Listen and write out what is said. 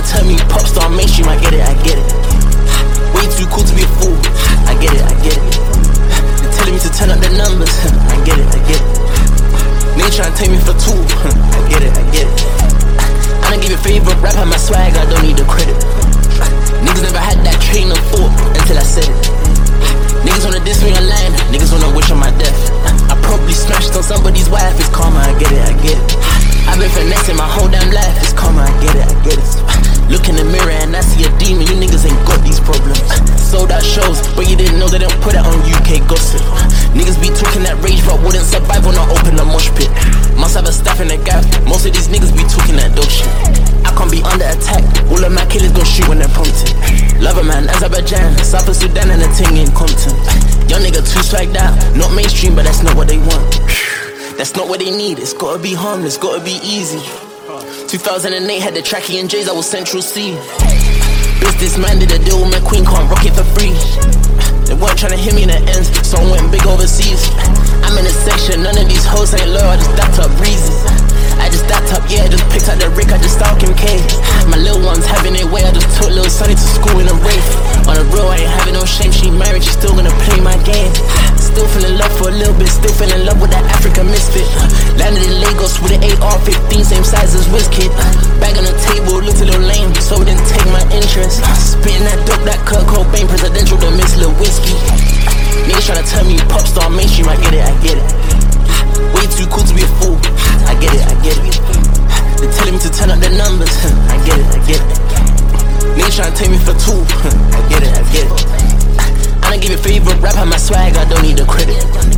tell me pop star mainstream, I get it, I get it. Way too cool to be a fool, I get it, I get it. They're telling me to turn up the numbers, I get it, I get it. Niggas tryna take me for two, I get it, I get it. I don't give a favorite rapper my swag, I don't need the credit. Niggas never had that train of thought until I said it. Niggas wanna diss me online, niggas wanna wish on my death. I probably smashed on somebody's wife, it's karma, I get it, I get it. I've been finessing my whole damn life, it's karma, I get it, I get it. Look in the mirror and I see a demon, you niggas ain't got these problems. Sold out shows, but you didn't know they don't put it on UK gossip. Niggas be talking that rage but wouldn't survive when I open a mosh pit. Must have a staff in the gap, most of these niggas be talking that dog shit. I can't be under attack, all of my killers gon' shoot when they're prompted. Love a man, Azerbaijan, South Sudan and a ting in Compton. Young nigga too swagged out, not mainstream but that's not what they want. That's not what they need, it's gotta be harmless, gotta be easy. 2008 had the Tracky and J's, I was Central C. Businessman did a deal with my queen, can't rock it for free. They weren't tryna hit me in the ends, so I went big overseas. I'm in a section, none of these hoes ain't loyal, I just dapped up breezy. I just dapped up, yeah, I just picked out the Rick, I just stalk him K. My little ones having their way, I just took little Sonny to school in a Wraith. On the real, I ain't having no shame, she married, she still gonna play my game. Still feeling love for a little bit, still feeling love with that African misfit. Landed in Lagos with an AR-15, same size as Wizkid. Bag on the table, looked a little lame, so it didn't take my interest. Spitting that dope, that Kurt Cobain, presidential, don't miss Lil Whiskey. Niggas tryna tell me pop star mainstream, I get it, I get it. Way too cool to be a fool, I get it, I get it. They're telling me to turn up the numbers, I get it, I get it. Niggas tryna take me for two, I get it, I get it. I don't give a favorite rapper my swag, I don't need the credit.